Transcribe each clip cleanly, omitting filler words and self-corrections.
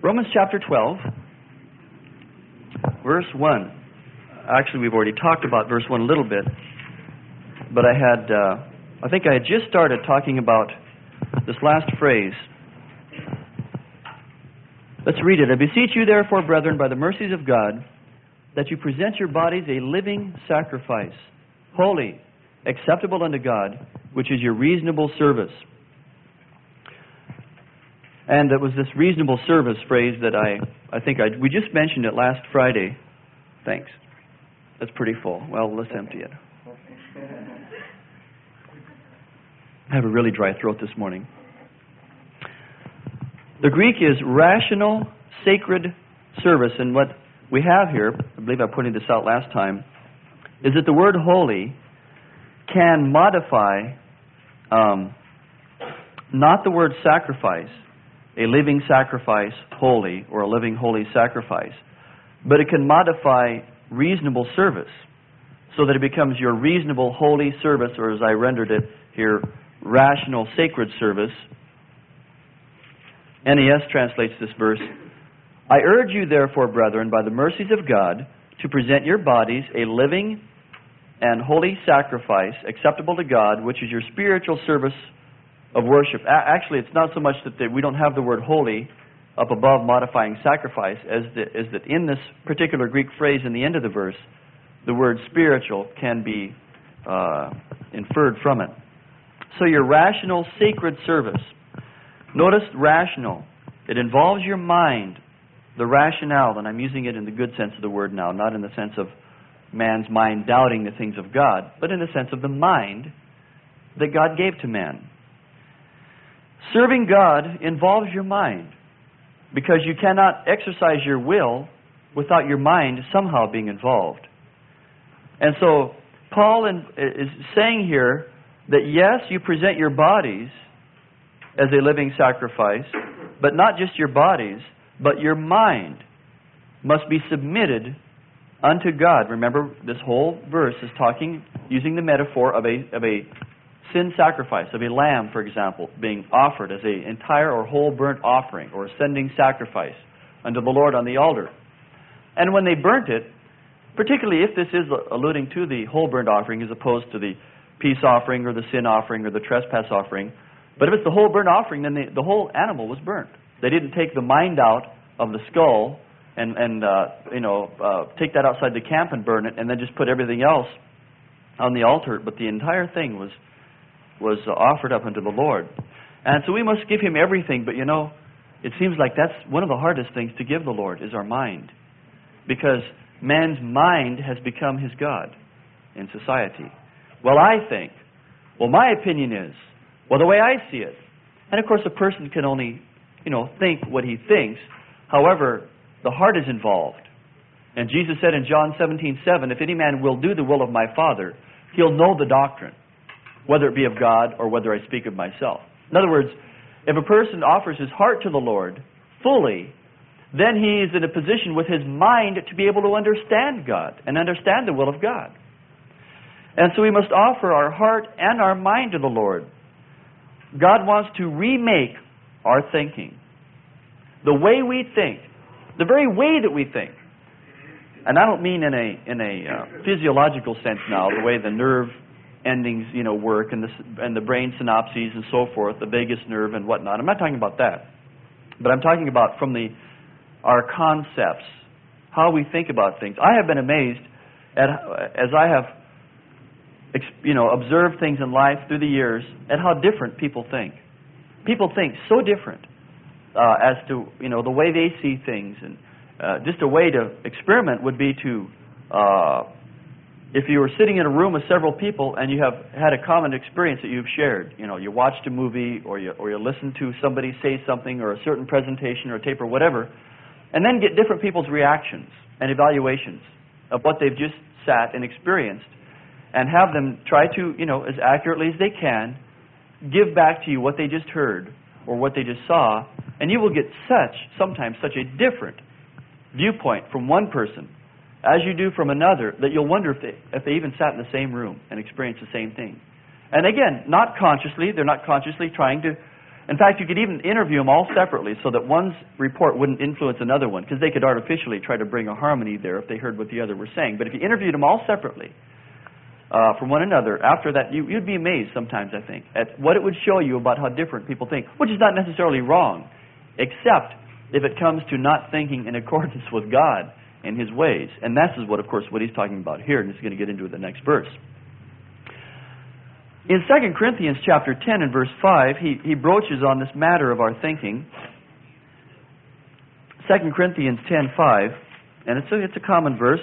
Romans chapter 12, verse 1. Actually, we've already talked about verse 1 a little bit, but I think I had just started talking about this last phrase. Let's read it. I beseech you, therefore, brethren, by the mercies of God, that you present your bodies a living sacrifice, holy, acceptable unto God, which is your reasonable service. And it was this reasonable service phrase that we just mentioned it last Friday. Thanks. That's pretty full. Well, let's empty it. I have a really dry throat this morning. The Greek is rational, sacred service. And what we have here, I believe I pointed this out last time, is that the word holy can modify not the word sacrifice, a living sacrifice, holy, or a living holy sacrifice, but it can modify reasonable service so that it becomes your reasonable holy service, or as I rendered it here, rational sacred service. NES translates this verse. I urge you, therefore, brethren, by the mercies of God, to present your bodies a living and holy sacrifice, acceptable to God, which is your spiritual service of worship. Actually, it's not so much that we don't have the word holy up above modifying sacrifice, as that in this particular Greek phrase in the end of the verse, the word spiritual can be inferred from it. So your rational, sacred service. Notice rational. It involves your mind, the rationale, and I'm using it in the good sense of the word now, not in the sense of man's mind doubting the things of God, but in the sense of the mind that God gave to man. Serving God involves your mind, because you cannot exercise your will without your mind somehow being involved. And so Paul is saying here that yes, you present your bodies as a living sacrifice, but not just your bodies, but your mind must be submitted unto God. Remember, this whole verse is using the metaphor of a sin sacrifice, of a lamb, for example, being offered as an entire or whole burnt offering or ascending sacrifice unto the Lord on the altar. And when they burnt it, particularly if this is alluding to the whole burnt offering as opposed to the peace offering or the sin offering or the trespass offering, but if it's the whole burnt offering, then the whole animal was burnt. They didn't take the mind out of the skull and take that outside the camp and burn it, and then just put everything else on the altar. But the entire thing was offered up unto the Lord. And so we must give Him everything. But it seems like that's one of the hardest things to give the Lord, is our mind, because man's mind has become his God in society. My opinion is, the way I see it. And of course, a person can only, think what he thinks. However, the heart is involved. And Jesus said in John 17:7, if any man will do the will of my Father, he'll know the doctrine, whether it be of God or whether I speak of myself. In other words, if a person offers his heart to the Lord fully, then he is in a position with his mind to be able to understand God and understand the will of God. And so we must offer our heart and our mind to the Lord. God wants to remake our thinking. The way we think, the very way that we think. And I don't mean in a physiological sense now, the way the nerve endings, work, and the brain synapses and so forth, the vagus nerve and whatnot. I'm not talking about that. But I'm talking about from our concepts, how we think about things. I have been amazed as I have observed things in life through the years, at how different people think. People think so different as to the way they see things, and just a way to experiment would be to, if you were sitting in a room with several people and you have had a common experience that you've shared, you watched a movie or you listened to somebody say something or a certain presentation or a tape or whatever, and then get different people's reactions and evaluations of what they've just sat and experienced, and have them try to, as accurately as they can, give back to you what they just heard or what they just saw, and you will get sometimes such a different viewpoint from one person as you do from another, that you'll wonder if they even sat in the same room and experienced the same thing. And again, they're not consciously trying to In fact, you could even interview them all separately so that one's report wouldn't influence another one, because they could artificially try to bring a harmony there if they heard what the other were saying. But if you interviewed them all separately from one another, after that, you'd be amazed sometimes, I think, at what it would show you about how different people think, which is not necessarily wrong, except if it comes to not thinking in accordance with God and His ways. And this is what, of course, what he's talking about here, and he's going to get into it in the next verse. In 2 Corinthians chapter 10 and verse 5, he broaches on this matter of our thinking. 2 Corinthians 10:5, and it's a common verse.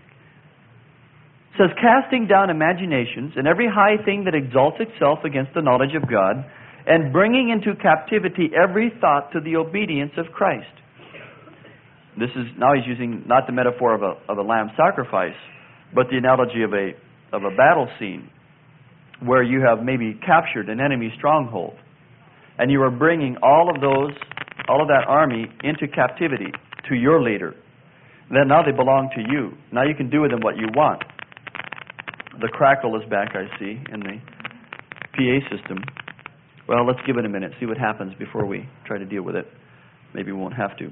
It says, casting down imaginations and every high thing that exalts itself against the knowledge of God, and bringing into captivity every thought to the obedience of Christ. This is, now he's using not the metaphor of a lamb sacrifice, but the analogy of a battle scene where you have maybe captured an enemy stronghold, and you are bringing all of that army into captivity to your leader. Then now they belong to you. Now you can do with them what you want. The crackle is back, I see, in the PA system. Well, let's give it a minute, see what happens before we try to deal with it. Maybe we won't have to.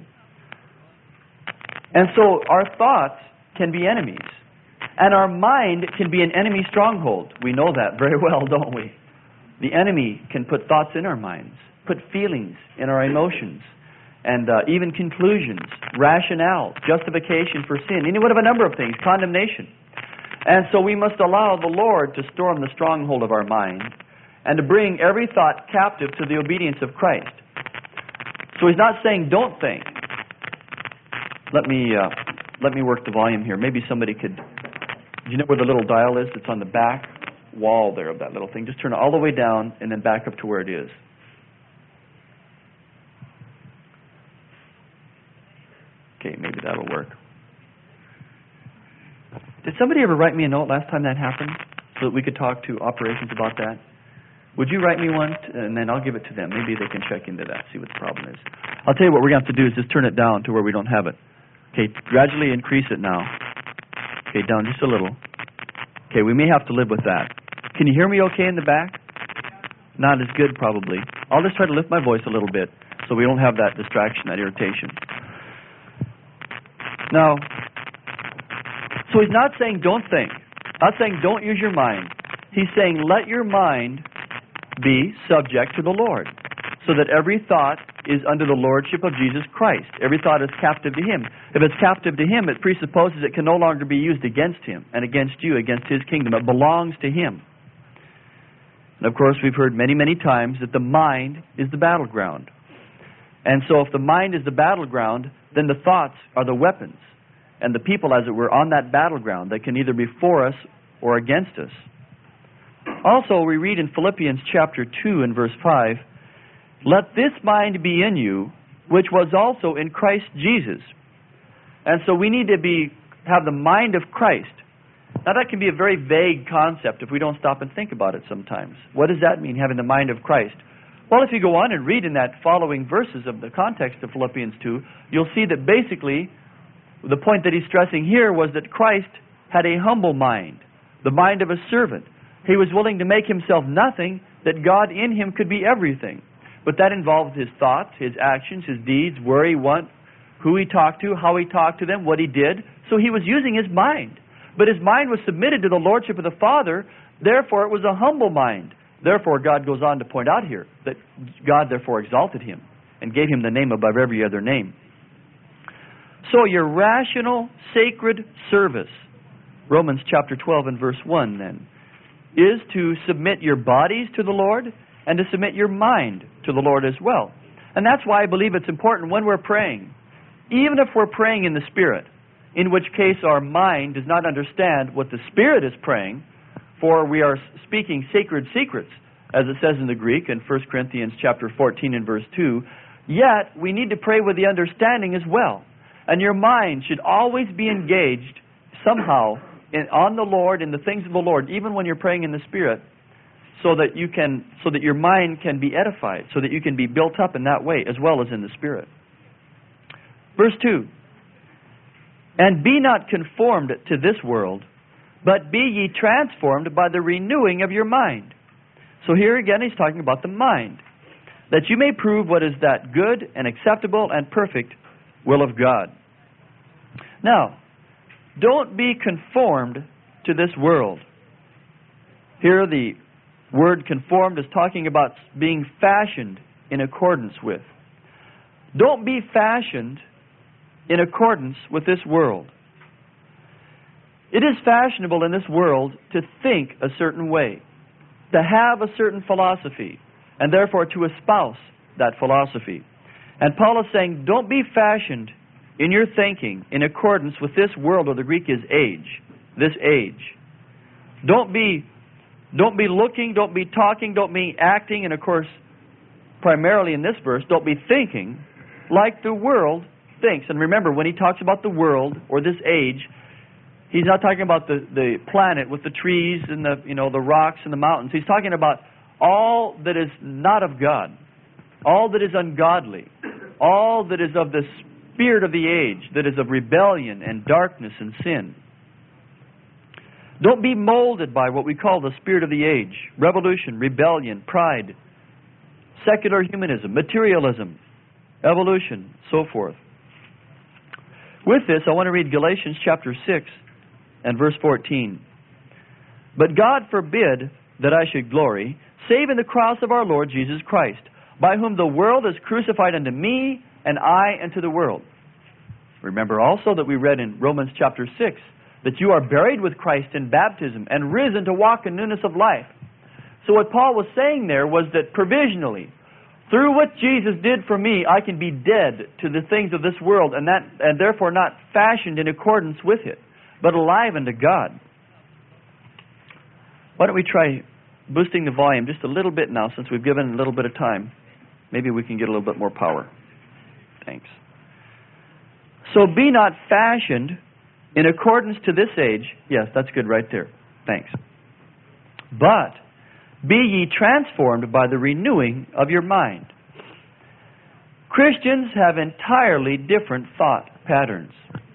And so our thoughts can be enemies. And our mind can be an enemy stronghold. We know that very well, don't we? The enemy can put thoughts in our minds, put feelings in our emotions, and even conclusions, rationale, justification for sin, any one of a number of things, condemnation. And so we must allow the Lord to storm the stronghold of our mind and to bring every thought captive to the obedience of Christ. So he's not saying don't think. Let me work the volume here. Maybe somebody could... Do you know where the little dial is? It's on the back wall there of that little thing. Just turn it all the way down and then back up to where it is. Okay, maybe that'll work. Did somebody ever write me a note last time that happened so that we could talk to operations about that? Would you write me one, and then I'll give it to them. Maybe they can check into that, see what the problem is. I'll tell you what we're going to have to do is just turn it down to where we don't have it. Okay, gradually increase it now. Okay, down just a little. Okay, we may have to live with that. Can you hear me okay in the back? Not as good, probably. I'll just try to lift my voice a little bit so we don't have that distraction, that irritation. Now, so he's not saying don't think. Not saying don't use your mind. He's saying let your mind be subject to the Lord, so that every thought is under the lordship of Jesus Christ. Every thought is captive to Him. If it's captive to Him, it presupposes it can no longer be used against Him and against you, against His kingdom. It belongs to Him. And of course, we've heard many, many times that the mind is the battleground. And so if the mind is the battleground, then the thoughts are the weapons. And the people, as it were, on that battleground that can either be for us or against us. Also, we read in Philippians chapter 2 and verse 5, let this mind be in you, which was also in Christ Jesus. And so we need to have the mind of Christ. Now that can be a very vague concept if we don't stop and think about it sometimes. What does that mean, having the mind of Christ? Well, if you go on and read in that following verses of the context of Philippians 2, you'll see that basically the point that he's stressing here was that Christ had a humble mind, the mind of a servant. He was willing to make himself nothing, that God in him could be everything. But that involved his thoughts, his actions, his deeds, where he went, who he talked to, how he talked to them, what he did. So he was using his mind. But his mind was submitted to the lordship of the Father, therefore it was a humble mind. Therefore, God goes on to point out here that God therefore exalted him and gave him the name above every other name. So your rational, sacred service, Romans chapter 12 and verse 1 then, is to submit your bodies to the Lord and to submit your mind to the Lord as well. And that's why I believe it's important when we're praying, even if we're praying in the Spirit, in which case our mind does not understand what the Spirit is praying, for we are speaking sacred secrets, as it says in the Greek in 1 Corinthians chapter 14 and verse 2, yet we need to pray with the understanding as well. And your mind should always be engaged somehow on the Lord, in the things of the Lord, even when you're praying in the Spirit, so that your mind can be edified, so that you can be built up in that way as well as in the Spirit. Verse 2, and be not conformed to this world, but be ye transformed by the renewing of your mind. So here again he's talking about the mind. that you may prove what is that good and acceptable and perfect will of God. Now, don't be conformed to this world. Here the word conformed is talking about being fashioned in accordance with. Don't be fashioned in accordance with this world. It is fashionable in this world to think a certain way, to have a certain philosophy, and therefore to espouse that philosophy. And Paul is saying, don't be fashioned in your thinking in accordance with this world, or the Greek is age, this age. Don't be looking, don't be talking, don't be acting, and of course, primarily in this verse, don't be thinking like the world thinks. And remember, when he talks about the world or this age, he's not talking about the planet with the trees and the rocks and the mountains. He's talking about all that is not of God, all that is ungodly, all that is of the spirit of the age, that is of rebellion and darkness and sin. Don't be molded by what we call the spirit of the age: revolution, rebellion, pride, secular humanism, materialism, evolution, so forth. With this, I want to read Galatians chapter 6 and verse 14. But God forbid that I should glory, save in the cross of our Lord Jesus Christ, by whom the world is crucified unto me, and I unto the world. Remember also that we read in Romans chapter 6, that you are buried with Christ in baptism, and risen to walk in newness of life. So what Paul was saying there was that provisionally, through what Jesus did for me, I can be dead to the things of this world, and therefore not fashioned in accordance with it, but alive unto God. Why don't we try boosting the volume just a little bit now, since we've given a little bit of time. Maybe we can get a little bit more power. Thanks. So be not fashioned in accordance to this age. Yes, that's good right there. Thanks. But be ye transformed by the renewing of your mind. Christians have entirely different thought patterns.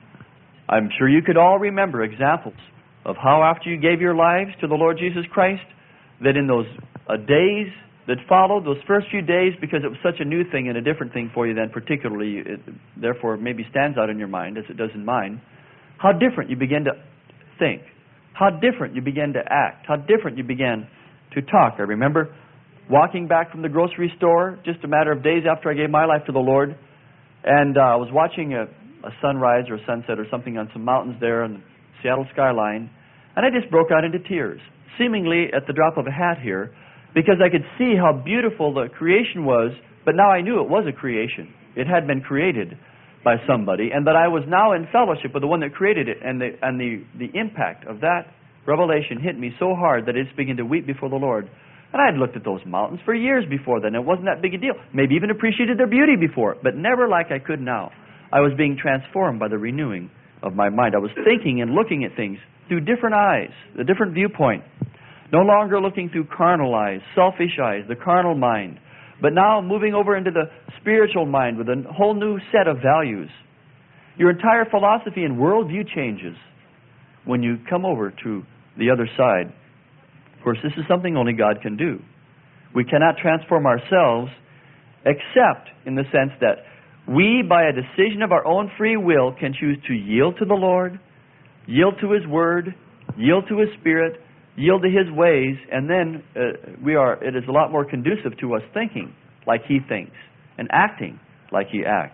I'm sure you could all remember examples of how after you gave your lives to the Lord Jesus Christ, that in those days that followed, those first few days, because it was such a new thing and a different thing for you then particularly, it therefore maybe stands out in your mind as it does in mine, how different you began to think, how different you began to act, how different you began to talk. I remember walking back from the grocery store just a matter of days after I gave my life to the Lord, and I was watching a sunrise or a sunset or something on some mountains there on the Seattle skyline, and I just broke out into tears, seemingly at the drop of a hat here, because I could see how beautiful the creation was, but now I knew it was a creation. It had been created by somebody, and that I was now in fellowship with the one that created it, and the impact of that revelation hit me so hard that I just began to weep before the Lord. And I had looked at those mountains for years before then. It wasn't that big a deal. Maybe even appreciated their beauty before, but never like I could now. I was being transformed by the renewing of my mind. I was thinking and looking at things through different eyes, a different viewpoint. No longer looking through carnal eyes, selfish eyes, the carnal mind, but now moving over into the spiritual mind with a whole new set of values. Your entire philosophy and worldview changes when you come over to the other side. Of course, this is something only God can do. We cannot transform ourselves except in the sense that we, by a decision of our own free will, can choose to yield to the Lord, yield to His Word, yield to His Spirit, yield to His ways, and then it is a lot more conducive to us thinking like He thinks and acting like He acts.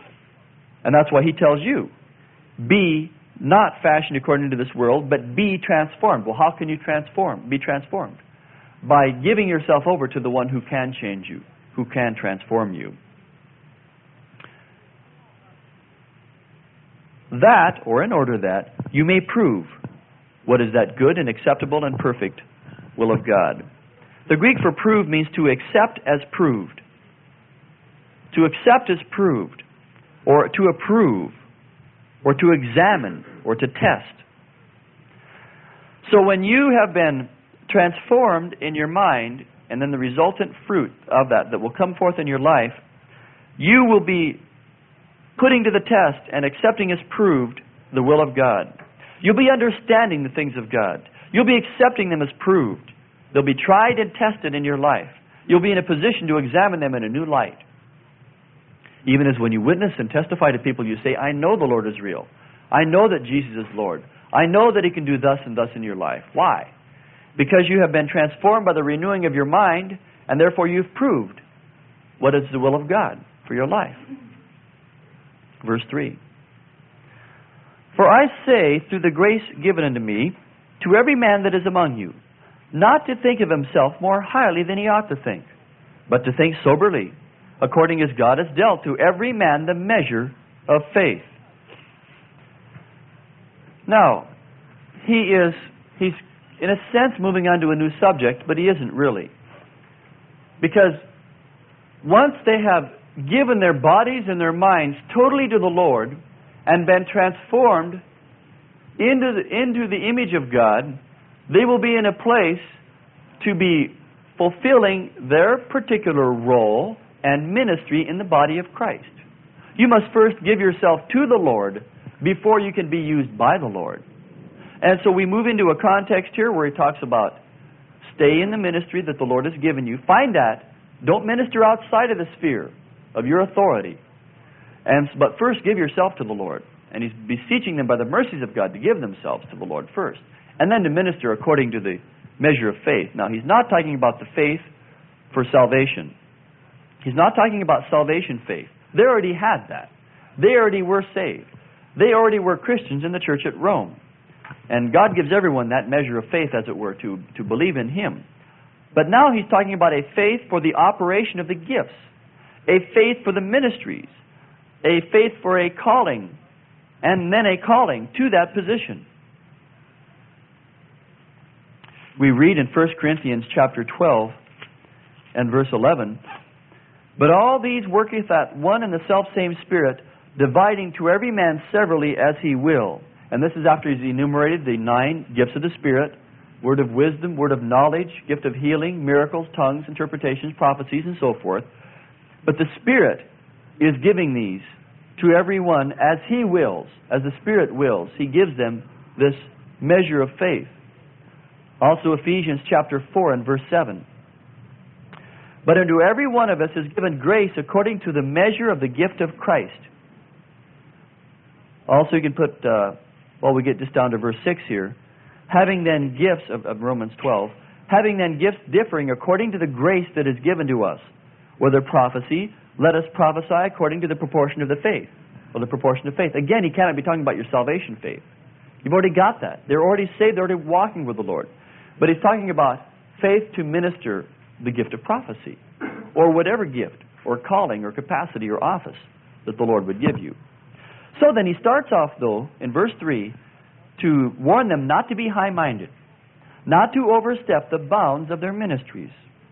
And that's why He tells you, be not fashioned according to this world, but be transformed. Well, how can you be transformed? By giving yourself over to the one who can change you, who can transform you. That, or in order that, you may prove what is that good and acceptable and perfect will of God. The Greek for prove means to accept as proved. To accept as proved, or to approve, or to examine, or to test. So when you have been transformed in your mind, and then the resultant fruit of that will come forth in your life, you will be putting to the test and accepting as proved the will of God. You'll be understanding the things of God. You'll be accepting them as proved. They'll be tried and tested in your life. You'll be in a position to examine them in a new light. Even as when you witness and testify to people, you say, I know the Lord is real. I know that Jesus is Lord. I know that He can do thus and thus in your life. Why? Because you have been transformed by the renewing of your mind, and therefore you've proved what is the will of God for your life. Verse 3. For I say, through the grace given unto me, to every man that is among you, not to think of himself more highly than he ought to think, but to think soberly, according as God has dealt to every man the measure of faith. Now, he's in a sense moving on to a new subject, but he isn't really. Because once they have given their bodies and their minds totally to the Lord and been transformed into the image of God, they will be in a place to be fulfilling their particular role and ministry in the body of Christ. You must first give yourself to the Lord before you can be used by the Lord. And so we move into a context here where he talks about stay in the ministry that the Lord has given you. Find that. Don't minister outside of the sphere of your authority. But first give yourself to the Lord. And he's beseeching them by the mercies of God to give themselves to the Lord first. And then to minister according to the measure of faith. Now, he's not talking about the faith for salvation. He's not talking about salvation faith. They already had that. They already were saved. They already were Christians in the church at Rome. And God gives everyone that measure of faith, as it were, to believe in Him. But now he's talking about a faith for the operation of the gifts, a faith for the ministries, a faith for a calling, and then a calling to that position. We read in 1 Corinthians chapter 12 and verse 11, But all these worketh at one and the selfsame Spirit, dividing to every man severally as he will. And this is after he's enumerated the 9 gifts of the Spirit: word of wisdom, word of knowledge, gift of healing, miracles, tongues, interpretations, prophecies, and so forth. But the Spirit is giving these to everyone as He wills, as the Spirit wills. He gives them this measure of faith. Also Ephesians chapter 4 and verse 7. But unto every one of us is given grace according to the measure of the gift of Christ. Also you can put, we get just down to verse 6 here. Having then gifts, of Romans 12, having then gifts differing according to the grace that is given to us. Whether prophecy, let us prophesy according to the proportion of the faith. Or the proportion of faith. Again, he cannot be talking about your salvation faith. You've already got that. They're already saved, they're already walking with the Lord. But he's talking about faith to minister the gift of prophecy, or whatever gift, or calling, or capacity, or office that the Lord would give you. So then he starts off, though, in verse 3, to warn them not to be high-minded, not to overstep the bounds of their ministries.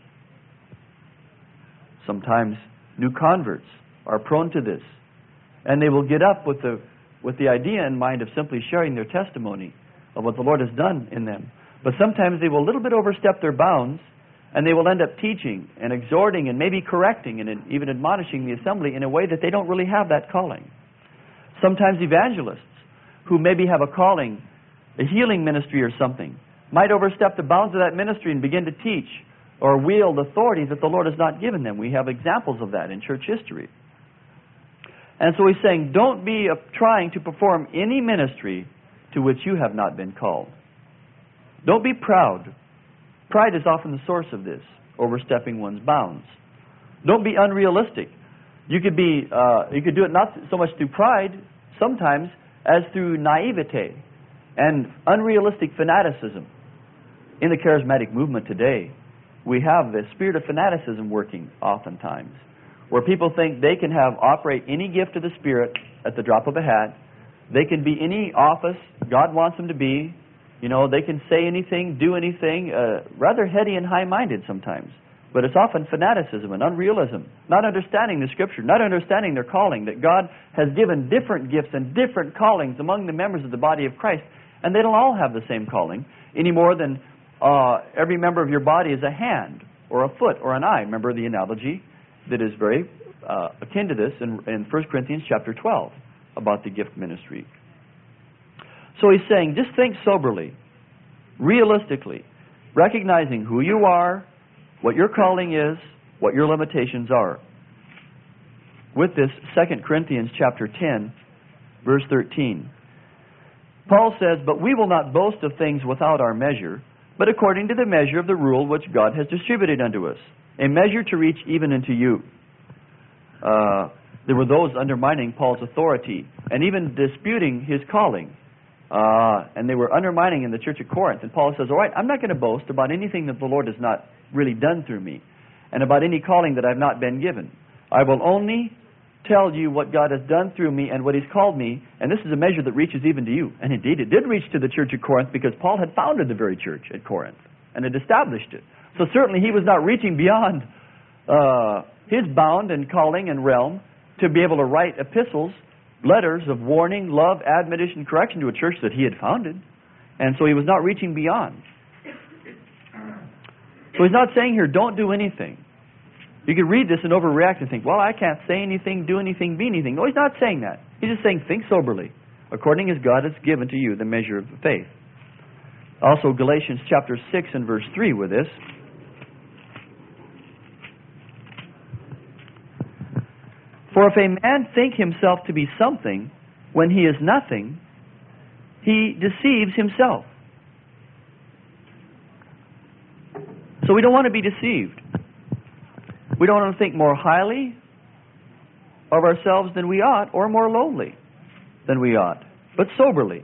Sometimes new converts are prone to this, and they will get up with the idea in mind of simply sharing their testimony of what the Lord has done in them. But sometimes they will a little bit overstep their bounds, and they will end up teaching and exhorting and maybe correcting and even admonishing the assembly in a way that they don't really have that calling. Sometimes evangelists, who maybe have a calling, a healing ministry or something, might overstep the bounds of that ministry and begin to teach or wield authority that the Lord has not given them. We have examples of that in church history. And so he's saying, don't be trying to perform any ministry to which you have not been called. Don't be proud. Pride is often the source of this, overstepping one's bounds. Don't be unrealistic. You could do it not so much through pride, sometimes, as through naivete and unrealistic fanaticism. In the charismatic movement today, we have the spirit of fanaticism working oftentimes, where people think they can operate any gift of the Spirit at the drop of a hat. They can be any office God wants them to be. They can say anything, do anything, rather heady and high-minded sometimes. But it's often fanaticism and unrealism, not understanding the Scripture, not understanding their calling, that God has given different gifts and different callings among the members of the body of Christ, and they don't all have the same calling, any more than every member of your body is a hand, or a foot, or an eye. Remember the analogy that is very akin to this in 1 Corinthians chapter 12 about the gift ministry. So he's saying, just think soberly, realistically, recognizing who you are, what your calling is, what your limitations are. With this, 2 Corinthians chapter 10, verse 13. Paul says, "But we will not boast of things without our measure, but according to the measure of the rule which God has distributed unto us, a measure to reach even unto you." There were those undermining Paul's authority and even disputing his calling. And they were undermining in the church at Corinth. And Paul says, all right, I'm not going to boast about anything that the Lord has not really done through me and about any calling that I've not been given. I will only tell you what God has done through me and what He's called me, and this is a measure that reaches even to you. And indeed, it did reach to the church at Corinth because Paul had founded the very church at Corinth and had established it. So certainly he was not reaching beyond his bound and calling and realm to be able to write epistles, letters of warning, love, admonition, correction to a church that he had founded. And so he was not reaching beyond. So he's not saying here, don't do anything. You could read this and overreact and think, well, I can't say anything, do anything, be anything. No, he's not saying that. He's just saying, think soberly, according as God has given to you the measure of faith. Also, Galatians chapter 6 and verse 3 with this. For if a man think himself to be something when he is nothing, he deceives himself. So we don't want to be deceived. We don't want to think more highly of ourselves than we ought, or more lowly than we ought, but soberly.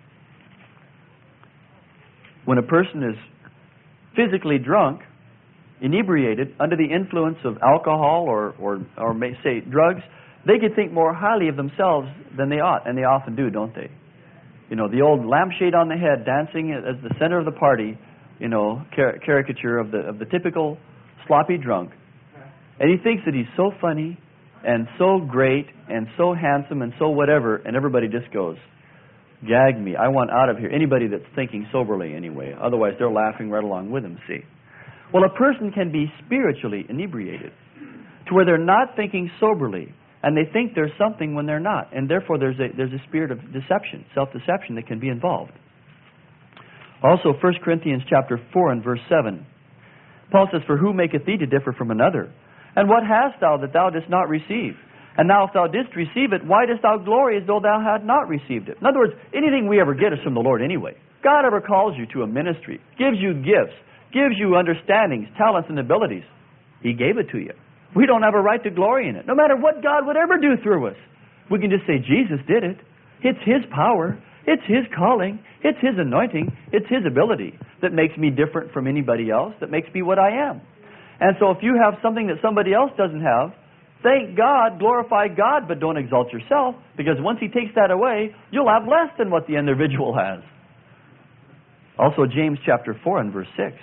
When a person is physically drunk, inebriated, under the influence of alcohol or may say drugs, they could think more highly of themselves than they ought, and they often do, don't they? You know, the old lampshade on the head, dancing as the center of the party, you know, caricature of the typical sloppy drunk. And he thinks that he's so funny and so great and so handsome and so whatever, and everybody just goes, gag me, I want out of here. Anybody that's thinking soberly anyway. Otherwise, they're laughing right along with him, see. Well, a person can be spiritually inebriated to where they're not thinking soberly, and they think there's something when they're not, and therefore there's a spirit of deception, self-deception that can be involved. Also, 1 Corinthians chapter 4 and verse 7, Paul says, "For who maketh thee to differ from another? And what hast thou that thou didst not receive? And now if thou didst receive it, why dost thou glory as though thou had not received it?" In other words, anything we ever get is from the Lord anyway. God ever calls you to a ministry, gives you gifts, gives you understandings, talents, and abilities. He gave it to you. We don't have a right to glory in it. No matter what God would ever do through us, we can just say, Jesus did it. It's His power. It's His calling. It's His anointing. It's His ability that makes me different from anybody else, that makes me what I am. And so if you have something that somebody else doesn't have, thank God, glorify God, but don't exalt yourself, because once He takes that away, you'll have less than what the individual has. Also, James chapter 4 and verse 6.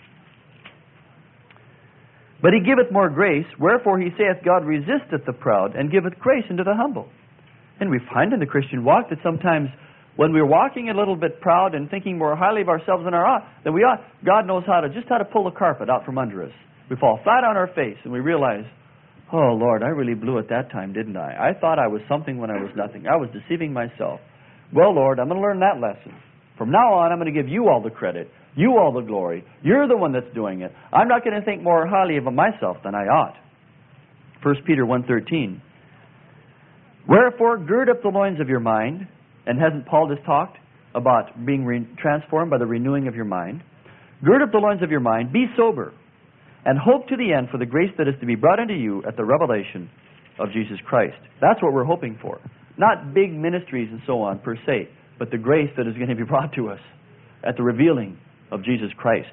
"But He giveth more grace, wherefore He saith, God resisteth the proud, and giveth grace unto the humble." And we find in the Christian walk that sometimes when we're walking a little bit proud and thinking more highly of ourselves than we ought, God knows how to pull the carpet out from under us. We fall flat on our face and we realize, oh Lord, I really blew it that time, didn't I? I thought I was something when I was nothing. I was deceiving myself. Well, Lord, I'm going to learn that lesson. From now on, I'm going to give You all the credit, You all the glory. You're the one that's doing it. I'm not going to think more highly of myself than I ought. 1 Peter 1:13. "Wherefore, gird up the loins of your mind," and hasn't Paul just talked about being transformed by the renewing of your mind? "Gird up the loins of your mind, be sober, and hope to the end for the grace that is to be brought unto you at the revelation of Jesus Christ." That's what we're hoping for. Not big ministries and so on per se, but the grace that is going to be brought to us at the revealing of Jesus Christ.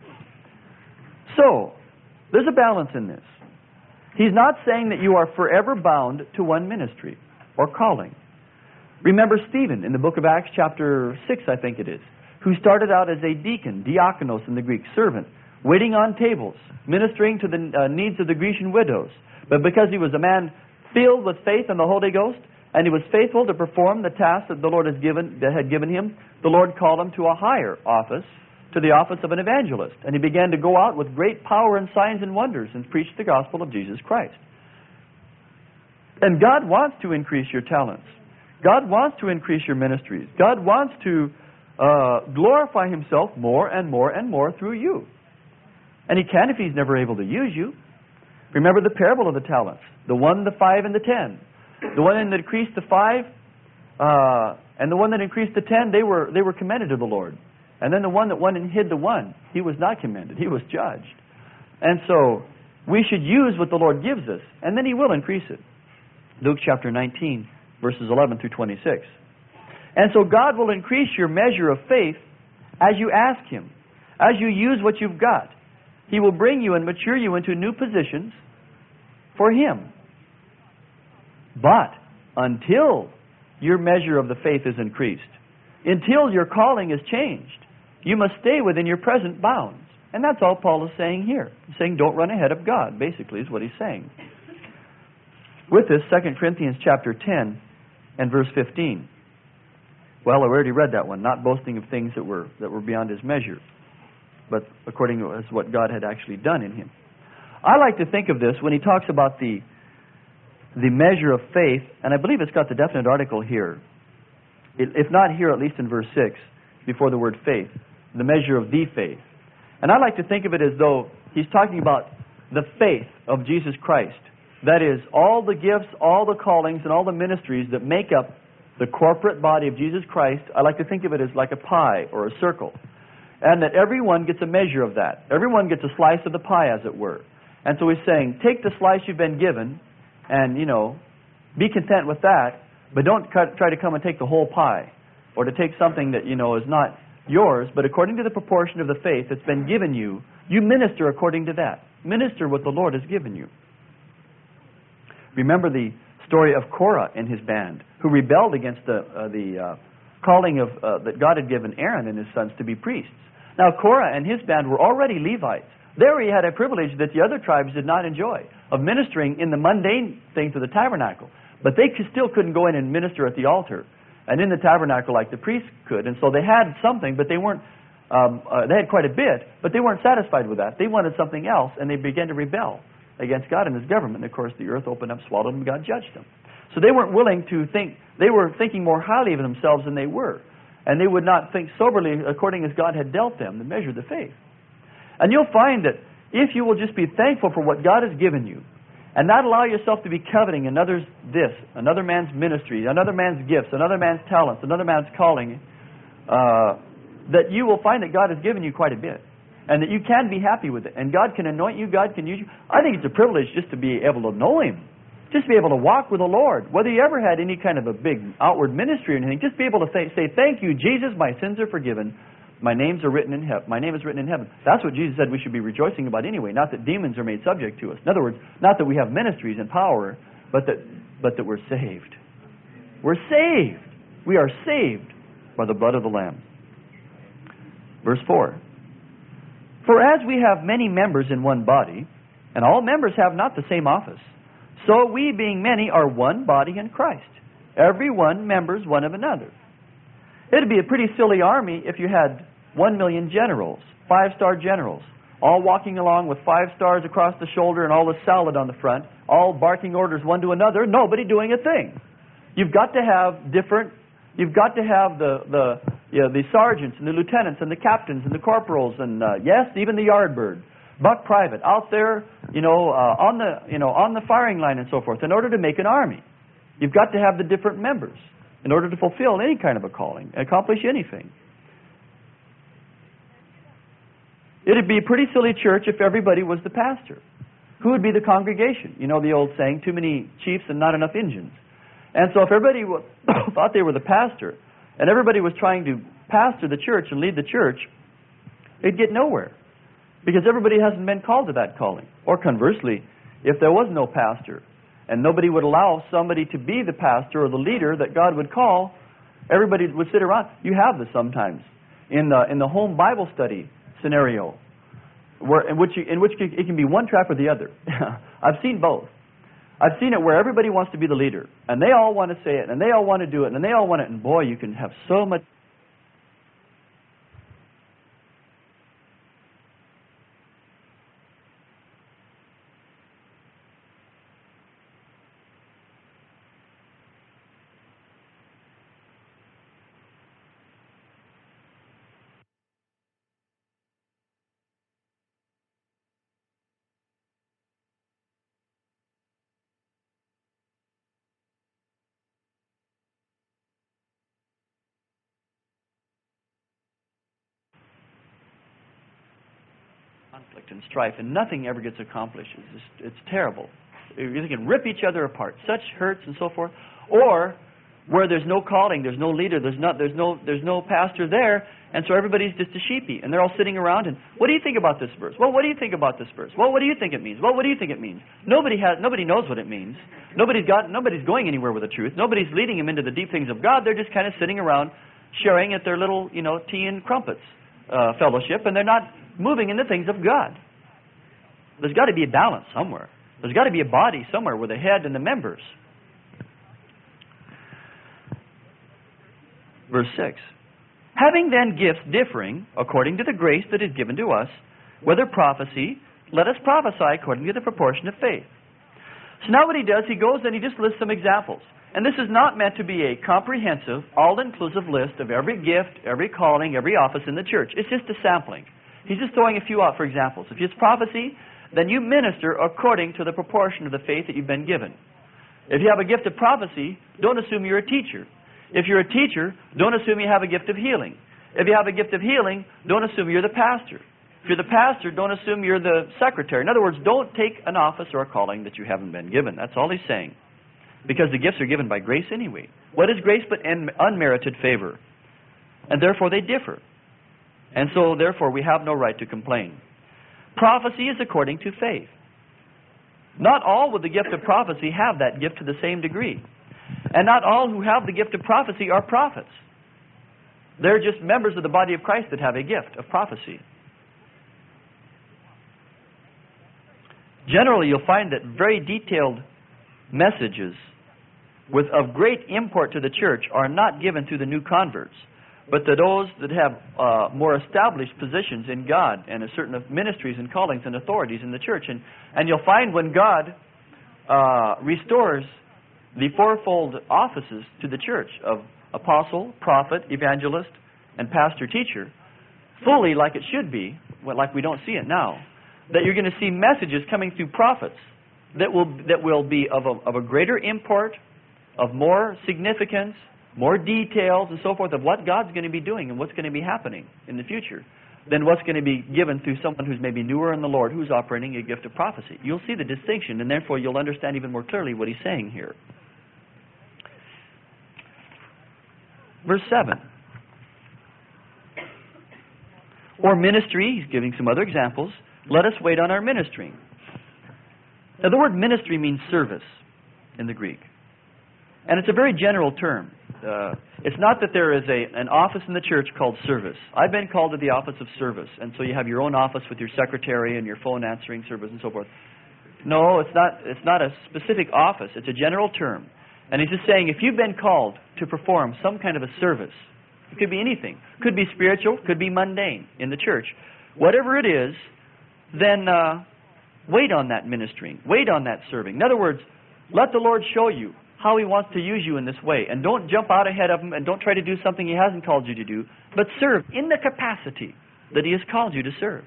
So, there's a balance in this. He's not saying that you are forever bound to one ministry or calling. Remember Stephen in the book of Acts chapter 6, I think it is, who started out as a deacon, diakonos in the Greek, servant, waiting on tables, ministering to the needs of the Grecian widows. But because he was a man filled with faith and the Holy Ghost, and he was faithful to perform the task that the Lord had given him, the Lord called him to a higher office, to the office of an evangelist. And he began to go out with great power and signs and wonders and preach the gospel of Jesus Christ. And God wants to increase your talents. God wants to increase your ministries. God wants to glorify Himself more and more and more through you. And He can if He's never able to use you. Remember the parable of the talents. The 1, the 5, and the 10. The one that increased to 5, and the one that increased to 10, they were commended to the Lord. And then the one that went and hid the 1, he was not commended. He was judged. And so we should use what the Lord gives us, and then He will increase it. Luke chapter 19, verses 11 through 26. And so God will increase your measure of faith as you ask Him, as you use what you've got. He will bring you and mature you into new positions for Him. But until your measure of the faith is increased, until your calling is changed, you must stay within your present bounds. And that's all Paul is saying here. He's saying don't run ahead of God, basically, is what he's saying. With this, 2 Corinthians chapter 10 and verse 15. Well, I already read that one. Not boasting of things that were beyond his measure, but according to what God had actually done in him. I like to think of this when he talks about the measure of faith, and I believe it's got the definite article here. If not here, at least in verse 6, before the word faith. The measure of the faith. And I like to think of it as though he's talking about the faith of Jesus Christ. That is, all the gifts, all the callings, and all the ministries that make up the corporate body of Jesus Christ. I like to think of it as like a pie or a circle. And that everyone gets a measure of that. Everyone gets a slice of the pie, as it were. And so he's saying, take the slice you've been given and, be content with that, but don't try to come and take the whole pie or to take something that, is not yours, but according to the proportion of the faith that's been given you, you minister according to that. Minister what the Lord has given you. Remember the story of Korah and his band, who rebelled against the calling of that God had given Aaron and his sons to be priests. Now, Korah and his band were already Levites. There he had a privilege that the other tribes did not enjoy, of ministering in the mundane things of the tabernacle. But they still couldn't go in and minister at the altar and in the tabernacle like the priests could. And so they had something, but they weren't. They had quite a bit, but they weren't satisfied with that. They wanted something else, and they began to rebel against God and His government. And of course, the earth opened up, swallowed them, and God judged them. So they weren't willing to think. They were thinking more highly of themselves than they were, and they would not think soberly according as God had dealt them, the measure of the faith. And you'll find that if you will just be thankful for what God has given you, and not allow yourself to be coveting another's another man's ministry, another man's gifts, another man's talents, another man's calling, that you will find that God has given you quite a bit. And that you can be happy with it. And God can anoint you, God can use you. I think it's a privilege just to be able to know Him. Just to be able to walk with the Lord. Whether you ever had any kind of a big outward ministry or anything, just be able to say, thank you, Jesus, my sins are forgiven. My names are written in heaven. My name is written in heaven. That's what Jesus said we should be rejoicing about anyway. Not that demons are made subject to us. In other words, not that we have ministries and power, but that we're saved. We're saved. We are saved by the blood of the Lamb. Verse 4. For as we have many members in one body, and all members have not the same office, so we, being many, are one body in Christ. Every one members one of another. It would be a pretty silly army if you had 1 million generals, 5-star generals, all walking along with 5 stars across the shoulder and all the salad on the front, all barking orders one to another, nobody doing a thing. You've got to have different. You've got to have the sergeants and the lieutenants and the captains and the corporals and yes, even the yardbird, buck private out there, on the firing line and so forth. In order to make an army, you've got to have the different members in order to fulfill any kind of a calling, accomplish anything. It'd be a pretty silly church if everybody was the pastor. Who would be the congregation? You know the old saying, too many chiefs and not enough Indians. And so if everybody thought they were the pastor, and everybody was trying to pastor the church and lead the church, it'd get nowhere. Because everybody hasn't been called to that calling. Or conversely, if there was no pastor, and nobody would allow somebody to be the pastor or the leader that God would call, everybody would sit around. You have this sometimes in the home Bible study scenario, in which it can be one track or the other. I've seen both. I've seen it where everybody wants to be the leader, and they all want to say it, and they all want to do it, and they all want it, and boy, you can have so much conflict and strife, and nothing ever gets accomplished. It's terrible. You can rip each other apart. Such hurts and so forth. Or where there's no calling, there's no leader, there's no pastor there, and so everybody's just a sheepy, and they're all sitting around. And what do you think about this verse? Well, what do you think about this verse? Well, what do you think it means? Well, what do you think it means? Nobody knows what it means. Nobody's going anywhere with the truth. Nobody's leading them into the deep things of God. They're just kind of sitting around, sharing at their little, tea and crumpets fellowship, and they're not moving in the things of God. There's got to be a balance somewhere. There's got to be a body somewhere with the head and the members. Verse 6. Having then gifts differing according to the grace that is given to us, whether prophecy, let us prophesy according to the proportion of faith. So now what he does, he goes and he just lists some examples. And this is not meant to be a comprehensive, all-inclusive list of every gift, every calling, every office in the church. It's just a sampling. He's just throwing a few out for examples. If it's prophecy, then you minister according to the proportion of the faith that you've been given. If you have a gift of prophecy, don't assume you're a teacher. If you're a teacher, don't assume you have a gift of healing. If you have a gift of healing, don't assume you're the pastor. If you're the pastor, don't assume you're the secretary. In other words, don't take an office or a calling that you haven't been given. That's all he's saying. Because the gifts are given by grace anyway. What is grace but unmerited favor? And therefore they differ. And so therefore we have no right to complain. Prophecy is according to faith. Not all with the gift of prophecy have that gift to the same degree. And not all who have the gift of prophecy are prophets. They're just members of the body of Christ that have a gift of prophecy. Generally, you'll find that very detailed messages of great import to the church are not given to the new converts, but to those that have more established positions in God and a certain ministries and callings and authorities in the church. And you'll find when God restores the fourfold offices to the church of apostle, prophet, evangelist, and pastor-teacher, fully like it should be, like we don't see it now, that you're going to see messages coming through prophets that will be of a greater import, of more significance, more details and so forth of what God's going to be doing and what's going to be happening in the future than what's going to be given through someone who's maybe newer in the Lord who's operating a gift of prophecy. You'll see the distinction, and therefore you'll understand even more clearly what he's saying here. Verse 7. Or ministry, he's giving some other examples. Let us wait on our ministering. Now the word ministry means service in the Greek. And it's a very general term. It's not that there is an office in the church called service. I've been called to the office of service. And so you have your own office with your secretary and your phone answering service and so forth. No, it's not a specific office. It's a general term. And he's just saying if you've been called to perform some kind of a service, it could be anything. Could be spiritual, could be mundane in the church. Whatever it is, then wait on that ministering. Wait on that serving. In other words, let the Lord show you how he wants to use you in this way. And don't jump out ahead of him and don't try to do something he hasn't called you to do, but serve in the capacity that he has called you to serve.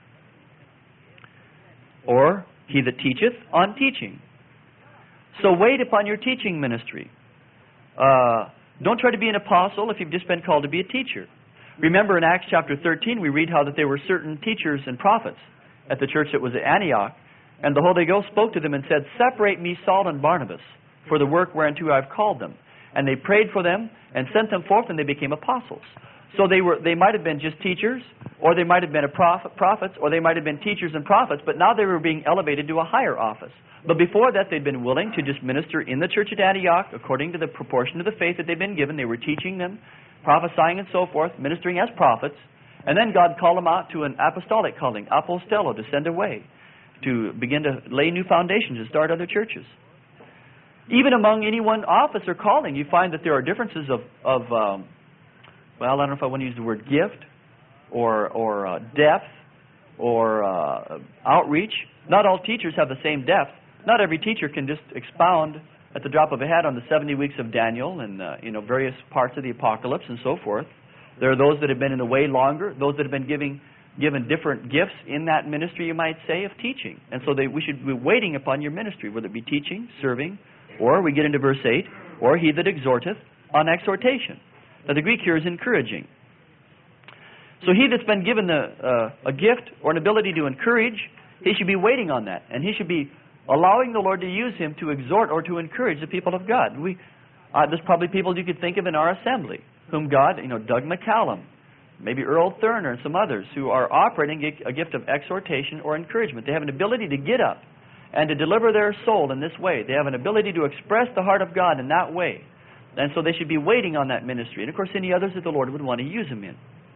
Or he that teacheth on teaching. So wait upon your teaching ministry. Don't try to be an apostle if you've just been called to be a teacher. Remember in Acts chapter 13 we read how that there were certain teachers and prophets at the church that was at Antioch, and the Holy Ghost spoke to them and said, "Separate me Saul and Barnabas for the work whereunto I've called them." And they prayed for them and sent them forth, and they became apostles. So they might have been just teachers, or they might have been prophets, or they might have been teachers and prophets, but now they were being elevated to a higher office. But before that, they'd been willing to just minister in the church at Antioch according to the proportion of the faith that they'd been given. They were teaching them, prophesying and so forth, ministering as prophets. And then God called them out to an apostolic calling, apostello, to send away, to begin to lay new foundations and start other churches. Even among any one office or calling, you find that there are differences of well, I don't know if I want to use the word gift or depth or outreach. Not all teachers have the same depth. Not every teacher can just expound at the drop of a hat on the 70 weeks of Daniel and various parts of the apocalypse and so forth. There are those that have been in the way longer, those that have been given different gifts in that ministry, you might say, of teaching. And so we should be waiting upon your ministry, whether it be teaching, serving, or we get into verse 8, or he that exhorteth on exhortation. Now the Greek here is encouraging. So he that's been given a gift or an ability to encourage, he should be waiting on that. And he should be allowing the Lord to use him to exhort or to encourage the people of God. There's probably people you could think of in our assembly whom God, Doug McCallum, maybe Earl Thurner and some others who are operating a gift of exhortation or encouragement. They have an ability to get up and to deliver their soul in this way. They have an ability to express the heart of God in that way. And so they should be waiting on that ministry. And of course, any others that the Lord would want to use them in.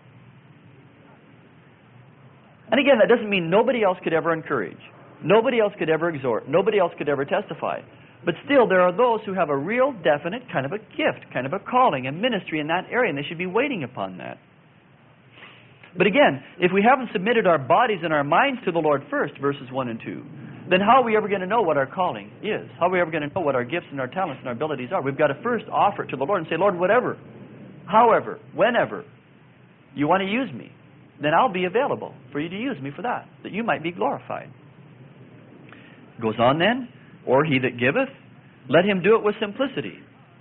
And again, that doesn't mean nobody else could ever encourage. Nobody else could ever exhort. Nobody else could ever testify. But still, there are those who have a real definite kind of a gift, kind of a calling, a ministry in that area, and they should be waiting upon that. But again, if we haven't submitted our bodies and our minds to the Lord first, verses 1 and 2, then how are we ever going to know what our calling is? How are we ever going to know what our gifts and our talents and our abilities are? We've got to first offer it to the Lord and say, Lord, whatever, however, whenever you want to use me, then I'll be available for you to use me for that you might be glorified. Goes on then, or he that giveth, let him do it with simplicity.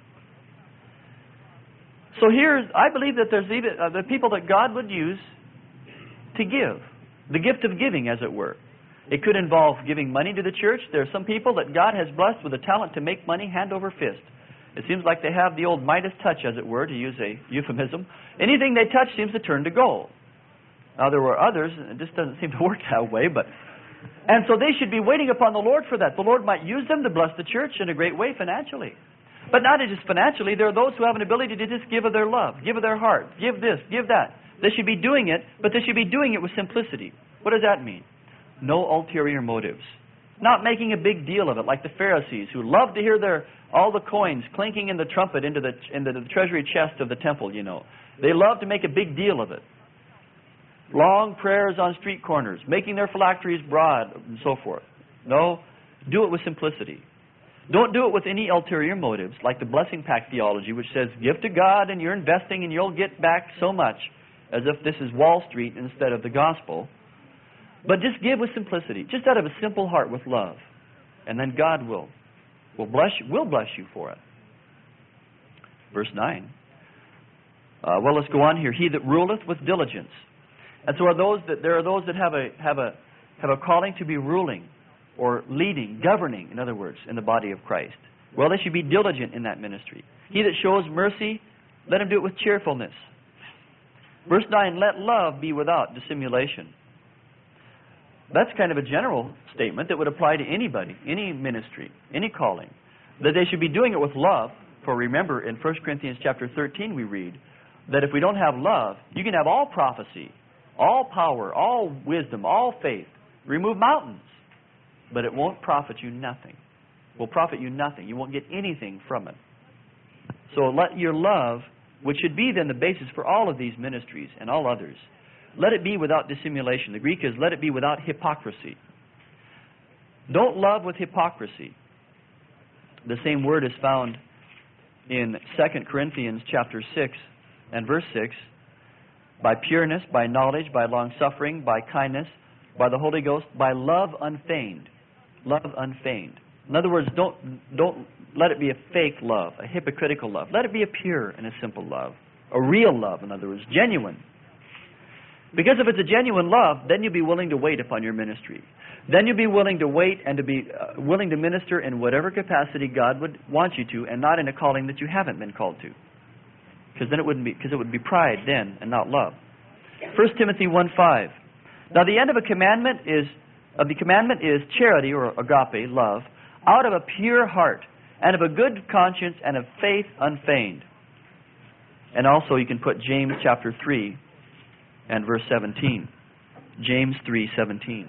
So here, I believe that there's even the people that God would use to give. The gift of giving, as it were. It could involve giving money to the church. There are some people that God has blessed with a talent to make money hand over fist. It seems like they have the old Midas touch, as it were, to use a euphemism. Anything they touch seems to turn to gold. Now, there were others, and it just doesn't seem to work that way, and so they should be waiting upon the Lord for that. The Lord might use them to bless the church in a great way financially. But not just financially, there are those who have an ability to just give of their love, give of their heart, give this, give that. They should be doing it, but they should be doing it with simplicity. What does that mean? No ulterior motives. Not making a big deal of it, like the Pharisees, who loved to hear all the coins clinking in the trumpet into the treasury chest of the temple, They loved to make a big deal of it. Long prayers on street corners, making their phylacteries broad, and so forth. No, do it with simplicity. Don't do it with any ulterior motives, like the blessing pact theology, which says, give to God and you're investing and you'll get back so much, as if this is Wall Street instead of the gospel. But just give with simplicity, just out of a simple heart with love. And then God will bless you for it. Verse 9. Well, let's go on here. He that ruleth with diligence. And so there are those that have a calling to be ruling or leading, governing, in other words, in the body of Christ. Well, they should be diligent in that ministry. He that shows mercy, let him do it with cheerfulness. Verse 9, let love be without dissimulation. That's kind of a general statement that would apply to anybody, any ministry, any calling. That they should be doing it with love. For remember, in 1 Corinthians chapter 13 we read that if we don't have love, you can have all prophecy, all power, all wisdom, all faith. Remove mountains. But it won't profit you nothing. Will profit you nothing. You won't get anything from it. So let your love, which should be then the basis for all of these ministries and all others, let it be without dissimulation. The Greek is let it be without hypocrisy. Don't love with hypocrisy. The same word is found in 2 Corinthians chapter 6 and verse 6. By pureness, by knowledge, by long-suffering, by kindness, by the Holy Ghost, by love unfeigned. Love unfeigned. In other words, don't let it be a fake love, a hypocritical love. Let it be a pure and a simple love. A real love, in other words, genuine. Because if it's a genuine love, then you'll be willing to wait upon your ministry. Then you'll be willing to wait and to be willing to minister in whatever capacity God would want you to, and not in a calling that you haven't been called to. Because it would be pride then and not love. 1 Timothy 1:5. Now the end of the commandment is charity, or agape, love, out of a pure heart and of a good conscience and of faith unfeigned. And also you can put James chapter 3 and verse 17. James 3:17.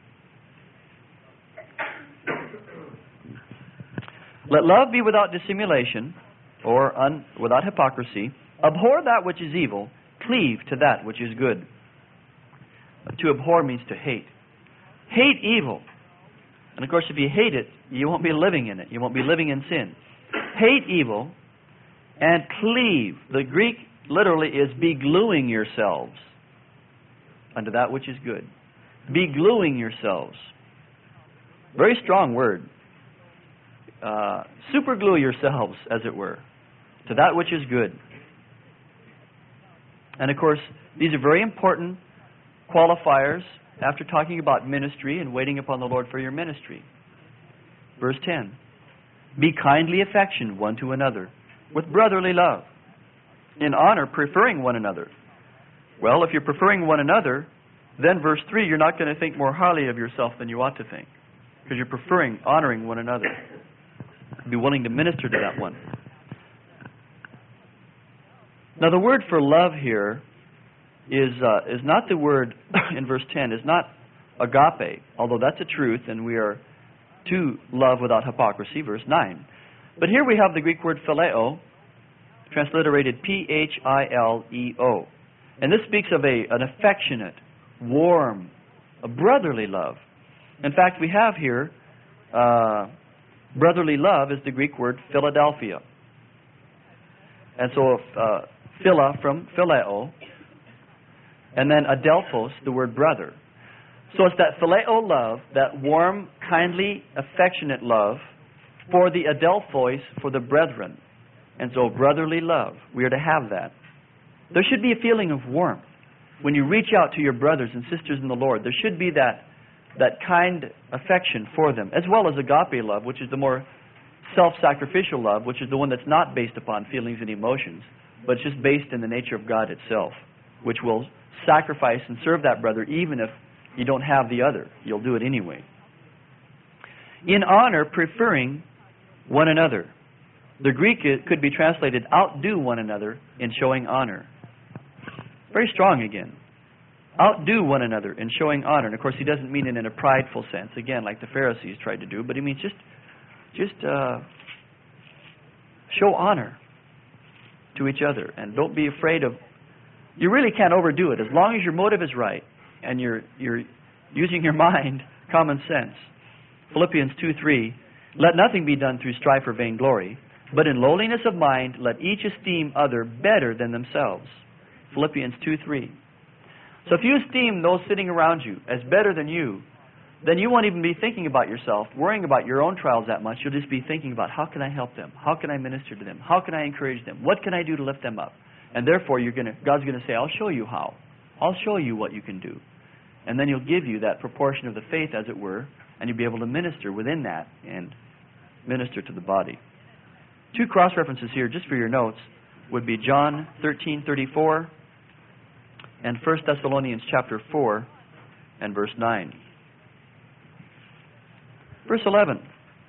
Let love be without dissimulation, or without hypocrisy. Abhor that which is evil, cleave to that which is good. To abhor means to hate. Hate evil. And of course, if you hate it, you won't be living in it. You won't be living in sin. Hate evil and cleave. The Greek literally is be gluing yourselves unto that which is good. Be gluing yourselves. Very strong word. Super glue yourselves, as it were, to that which is good. And of course, these are very important qualifiers after talking about ministry and waiting upon the Lord for your ministry. Verse 10, be kindly affectioned one to another with brotherly love, in honor preferring one another. Well, if you're preferring one another, then verse 3, you're not going to think more highly of yourself than you ought to think, because you're preferring, honoring one another. Be willing to minister to that one. Now, the word for love here is not the word in verse 10, is not agape, although that's a truth, and we are to love without hypocrisy, verse 9. But here we have the Greek word phileo, transliterated P-H-I-L-E-O. And this speaks of an affectionate, warm, a brotherly love. In fact, we have here, brotherly love is the Greek word Philadelphia. And so, phila from phileo, and then adelphos, the word brother. So it's that phileo love, that warm, kindly, affectionate love for the adelphos, for the brethren. And so brotherly love, we are to have that. There should be a feeling of warmth. When you reach out to your brothers and sisters in the Lord, there should be that kind affection for them, as well as agape love, which is the more self-sacrificial love, which is the one that's not based upon feelings and emotions, but it's just based in the nature of God itself, which will sacrifice and serve that brother even if you don't have the other. You'll do it anyway. In honor, preferring one another. The Greek could be translated, outdo one another in showing honor. Very strong again. Outdo one another in showing honor. And of course, he doesn't mean it in a prideful sense, again, like the Pharisees tried to do, but he means just show honor to each other. And don't be afraid of... You really can't overdo it, as long as your motive is right and you're using your mind, common sense. Philippians 2:3, let nothing be done through strife or vainglory, but in lowliness of mind, let each esteem other better than themselves. Philippians 2:3. So if you esteem those sitting around you as better than you, then you won't even be thinking about yourself, worrying about your own trials that much. You'll just be thinking about, how can I help them? How can I minister to them? How can I encourage them? What can I do to lift them up? And therefore, God's going to say, I'll show you how. I'll show you what you can do. And then He'll give you that proportion of the faith, as it were, and you'll be able to minister within that and minister to the body. Two cross-references here, just for your notes, would be John 13:34 and 1 Thessalonians chapter 4 and verse 9. Verse 11.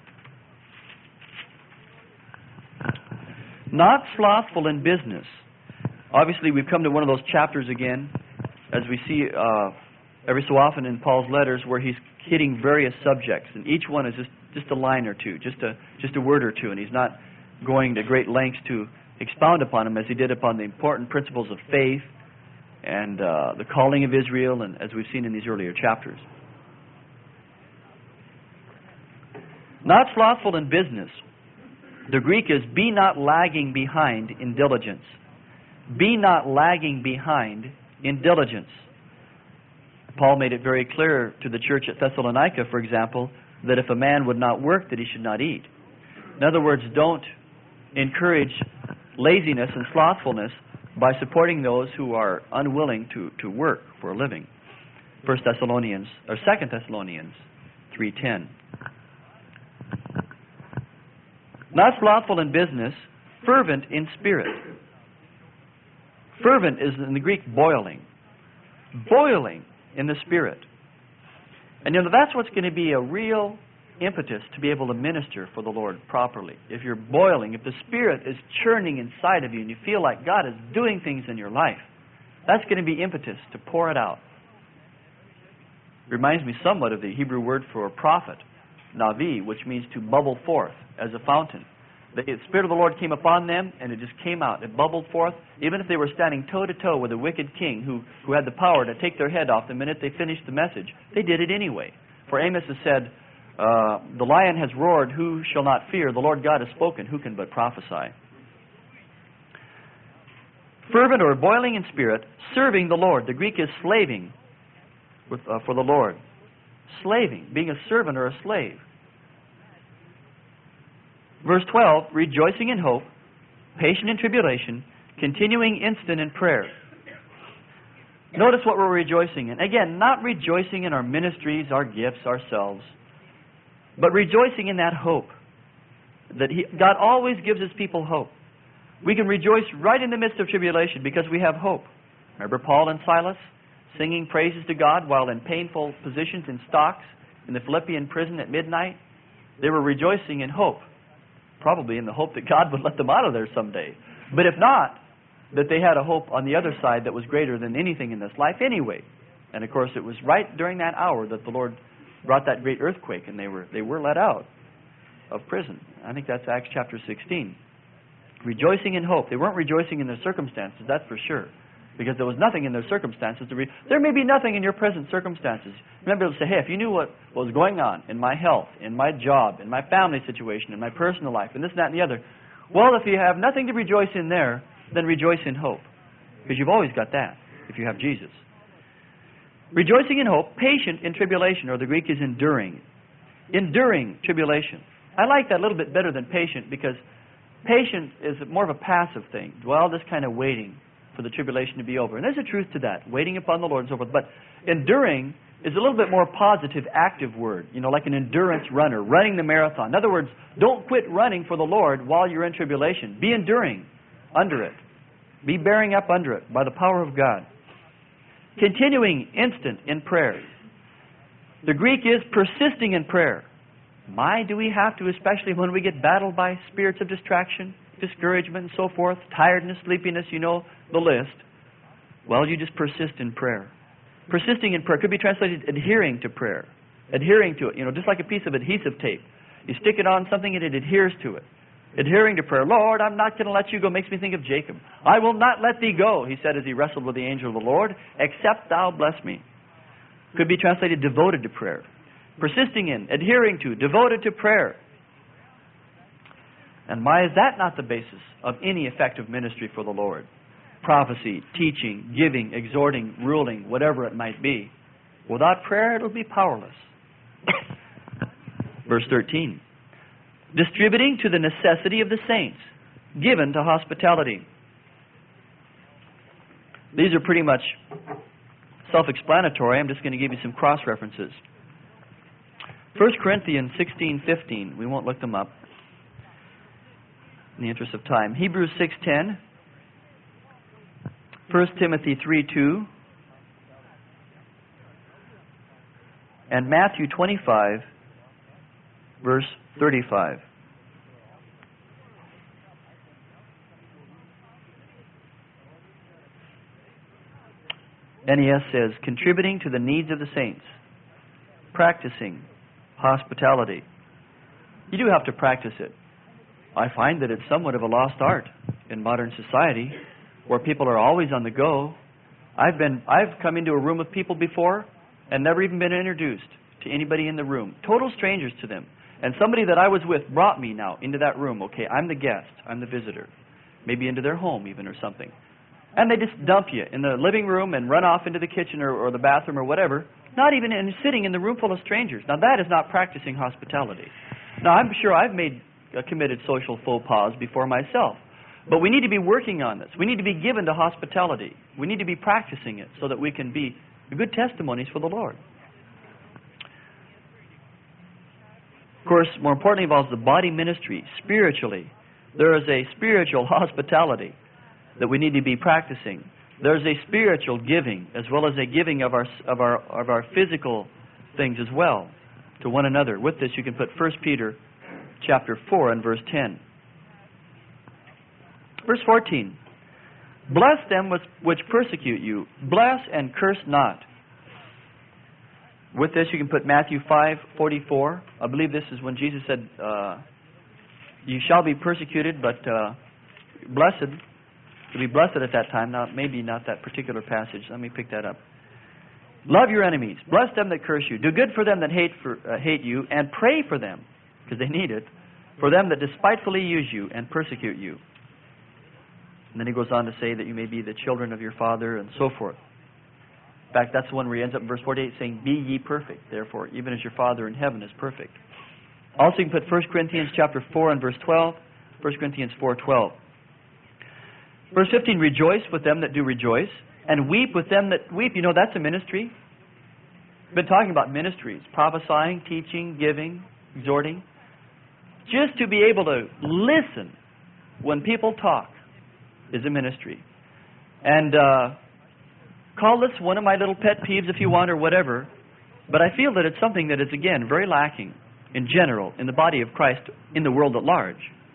Not slothful in business. Obviously, we've come to one of those chapters again, as we see every so often in Paul's letters, where he's hitting various subjects, and each one is just a line or two, just a word or two, and he's not going to great lengths to expound upon them as he did upon the important principles of faith and the calling of Israel, and as we've seen in these earlier chapters. Not slothful in business. The Greek is, be not lagging behind in diligence. Be not lagging behind in diligence. Paul made it very clear to the church at Thessalonica, for example, that if a man would not work, that he should not eat. In other words, don't encourage laziness and slothfulness by supporting those who are unwilling to work for a living. 2 Thessalonians 3:10. Not slothful in business, fervent in spirit. Fervent is in the Greek boiling. Boiling in the Spirit. And that's what's going to be a real impetus to be able to minister for the Lord properly. If you're boiling, if the Spirit is churning inside of you and you feel like God is doing things in your life, that's going to be impetus to pour it out. Reminds me somewhat of the Hebrew word for a prophet, navi, which means to bubble forth as a fountain. The Spirit of the Lord came upon them, and it just came out. It bubbled forth. Even if they were standing toe-to-toe with a wicked king who had the power to take their head off the minute they finished the message, they did it anyway. For Amos has said, the lion has roared, who shall not fear? The Lord God has spoken, who can but prophesy? Fervent or boiling in spirit, serving the Lord. The Greek is slaving for the Lord. Slaving, being a servant or a slave. Verse 12, rejoicing in hope, patient in tribulation, continuing instant in prayer. Notice what we're rejoicing in. Again, not rejoicing in our ministries, our gifts, ourselves, but rejoicing in that hope. That God always gives His people hope. We can rejoice right in the midst of tribulation because we have hope. Remember Paul and Silas singing praises to God while in painful positions in stocks in the Philippian prison at midnight? They were rejoicing in hope. Probably in the hope that God would let them out of there someday. But if not, that they had a hope on the other side that was greater than anything in this life anyway. And of course it was right during that hour that the Lord brought that great earthquake and they were let out of prison. I think that's Acts chapter 16. Rejoicing in hope. They weren't rejoicing in their circumstances, that's for sure. Because there was nothing in their circumstances to there may be nothing in your present circumstances. Remember to say, hey, if you knew what was going on in my health, in my job, in my family situation, in my personal life, and this, that, and the other. Well, if you have nothing to rejoice in there, then rejoice in hope. Because you've always got that, if you have Jesus. Rejoicing in hope, patient in tribulation, or the Greek is enduring. Enduring tribulation. I like that a little bit better than patient because patient is more of a passive thing. Well, just kind of waiting for the tribulation to be over. And there's a truth to that, waiting upon the Lord and so forth. But enduring is a little bit more positive, active word, like an endurance runner, running the marathon. In other words, don't quit running for the Lord while you're in tribulation. Be enduring under it. Be bearing up under it by the power of God. Continuing instant in prayer. The Greek is persisting in prayer. My, do we have to, especially when we get battled by spirits of distraction, discouragement, and so forth, tiredness, sleepiness, the list. Well, you just persist in prayer. Persisting in prayer could be translated adhering to prayer. Adhering to it, just like a piece of adhesive tape. You stick it on something and it adheres to it. Adhering to prayer. Lord, I'm not going to let you go. Makes me think of Jacob. I will not let thee go, he said as he wrestled with the angel of the Lord, except thou bless me. Could be translated devoted to prayer. Persisting in, adhering to, devoted to prayer. And why is that not the basis of any effective ministry for the Lord? Prophecy, teaching, giving, exhorting, ruling, whatever it might be. Without prayer, it will be powerless. Verse 13. Distributing to the necessity of the saints, given to hospitality. These are pretty much self-explanatory. I'm just going to give you some cross-references. 1 Corinthians 16:15. We won't look them up in the interest of time. Hebrews 6:10. 1 Timothy 3:2. And Matthew 25, verse 35. NES says, contributing to the needs of the saints. Practicing hospitality. You do have to practice it. I find that it's somewhat of a lost art in modern society where people are always on the go. I've come into a room of people before and never even been introduced to anybody in the room. Total strangers to them. And somebody that I was with brought me now into that room. Okay, I'm the guest. I'm the visitor. Maybe into their home even or something. And they just dump you in the living room and run off into the kitchen or the bathroom or whatever. Not even sitting in the room full of strangers. Now that is not practicing hospitality. Now I'm sure I've committed social faux pas before myself. But we need to be working on this. We need to be given to hospitality. We need to be practicing it so that we can be good testimonies for the Lord. Of course, more importantly involves the body ministry, spiritually. There is a spiritual hospitality that we need to be practicing. There's a spiritual giving as well as a giving of our physical things as well to one another. With this, you can put 1 Peter chapter 4 and verse 10. Verse 14. Bless them which persecute you. Bless and curse not. With this, you can put Matthew 5:44. I believe this is when Jesus said, you shall be persecuted, but blessed. To be blessed at that time. Now, maybe not that particular passage. Let me pick that up. Love your enemies. Bless them that curse you. Do good for them that hate you, and pray for them, because they need it, for them that despitefully use you and persecute you. And then he goes on to say that you may be the children of your Father, and so forth. In fact, that's the one where he ends up in verse 48 saying, be ye perfect, therefore, even as your Father in heaven is perfect. Also, you can put 1 Corinthians chapter 4 and verse 12, 1 Corinthians 4:12. Verse 15, rejoice with them that do rejoice. And weep with them that weep. You know, that's a ministry. We've been talking about ministries. Prophesying, teaching, giving, exhorting. Just to be able to listen when people talk is a ministry. And call this one of my little pet peeves if you want, or whatever. But I feel that it's something that is, again, very lacking in general in the body of Christ, in the world at large.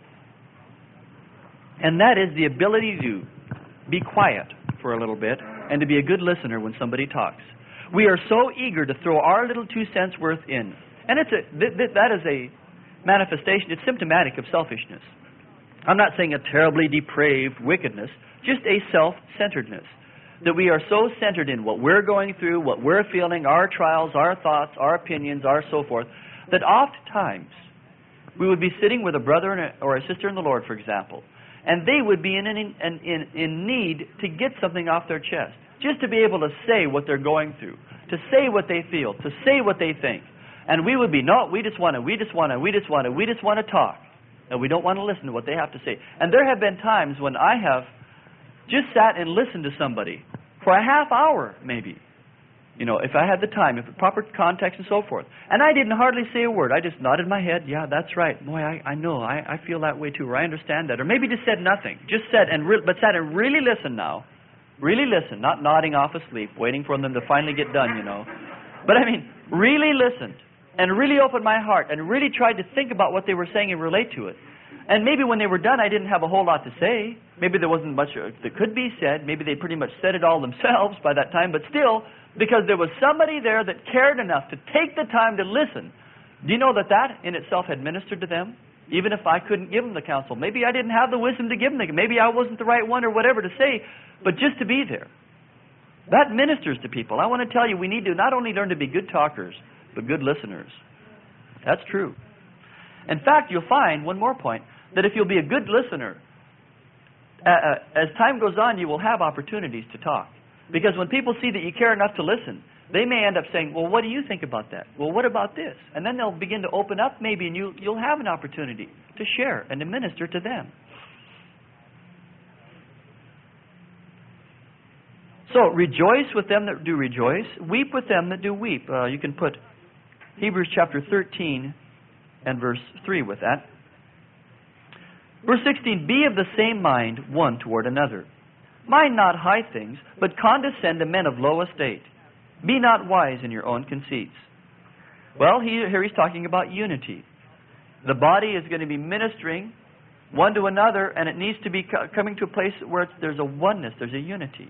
And that is the ability to be quiet for a little bit and to be a good listener when somebody talks. We are so eager to throw our little 2 cents worth in. And that is a manifestation, it's symptomatic of selfishness. I'm not saying a terribly depraved wickedness, just a self-centeredness. That we are so centered in what we're going through, what we're feeling, our trials, our thoughts, our opinions, our so forth, that oftentimes we would be sitting with a brother or a sister in the Lord, for example, and they would be in need to get something off their chest, just to be able to say what they're going through, to say what they feel, to say what they think. And we would be, no, we just want to talk. And we don't want to listen to what they have to say. And there have been times when I have just sat and listened to somebody for a half hour, maybe. You know, if I had the time, if the proper context and so forth. And I didn't hardly say a word. I just nodded my head. Yeah, that's right. Boy, I know. I feel that way too. Or I understand that. Or maybe just said nothing. Just said, but sat and really listened now. Really listen. Not nodding off asleep, waiting for them to finally get done, you know. But I mean, really listened. And really opened my heart. And really tried to think about what they were saying and relate to it. And maybe when they were done, I didn't have a whole lot to say. Maybe there wasn't much that could be said. Maybe they pretty much said it all themselves by that time. But still, because there was somebody there that cared enough to take the time to listen. Do you know that in itself had ministered to them? Even if I couldn't give them the counsel. Maybe I didn't have the wisdom to give them. Maybe I wasn't the right one or whatever to say. But just to be there. That ministers to people. I want to tell you, we need to not only learn to be good talkers, but good listeners. That's true. In fact, you'll find, one more point, that if you'll be a good listener, as time goes on, you will have opportunities to talk. Because when people see that you care enough to listen, they may end up saying, well, what do you think about that? Well, what about this? And then they'll begin to open up maybe, and you'll have an opportunity to share and to minister to them. So, rejoice with them that do rejoice. Weep with them that do weep. You can put Hebrews chapter 13 and verse 3 with that. Verse 16, be of the same mind one toward another. Mind not high things, but condescend to men of low estate. Be not wise in your own conceits. Well, here he's talking about unity. The body is going to be ministering one to another, and it needs to be coming to a place where there's a oneness, there's a unity.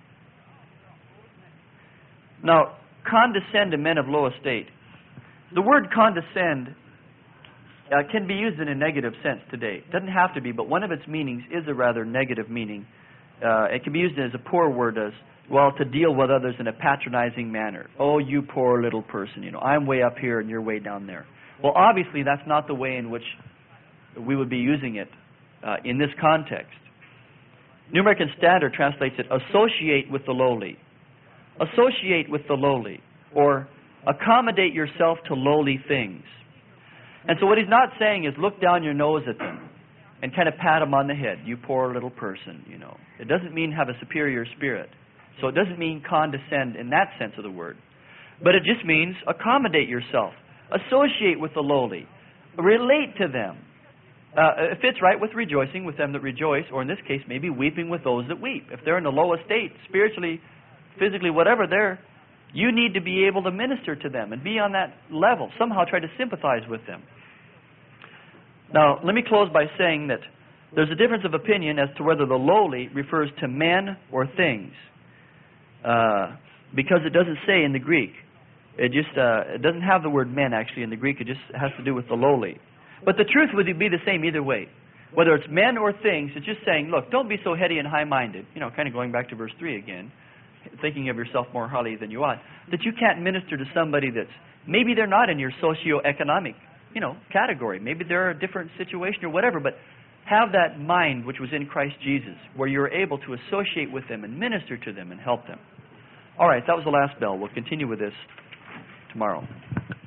Now, condescend to men of low estate. The word condescend can be used in a negative sense today. It doesn't have to be, but one of its meanings is a rather negative meaning. It can be used as a poor word, as well, to deal with others in a patronizing manner. Oh, you poor little person, you know, I'm way up here and you're way down there. Well, obviously, that's not the way in which we would be using it in this context. New American Standard translates it, associate with the lowly. Associate with the lowly, or accommodate yourself to lowly things. And so what he's not saying is look down your nose at them and kind of pat them on the head. You poor little person, you know. It doesn't mean have a superior spirit. So it doesn't mean condescend in that sense of the word. But it just means accommodate yourself. Associate with the lowly. Relate to them. It fits right with rejoicing with them that rejoice, or in this case, maybe weeping with those that weep. If they're in the low estate, spiritually, physically, whatever, you need to be able to minister to them and be on that level. Somehow try to sympathize with them. Now, let me close by saying that there's a difference of opinion as to whether the lowly refers to men or things. Because it doesn't say in the Greek. It doesn't have the word men actually in the Greek. It just has to do with the lowly. But the truth would be the same either way. Whether it's men or things, it's just saying, look, don't be so heady and high-minded. You know, kind of going back to verse 3 again. Thinking of yourself more highly than you ought. That you can't minister to somebody that's, maybe they're not in your socioeconomic, category. Maybe they're a different situation or whatever, but have that mind which was in Christ Jesus, where you're able to associate with them and minister to them and help them. All right, that was the last bell. We'll continue with this tomorrow.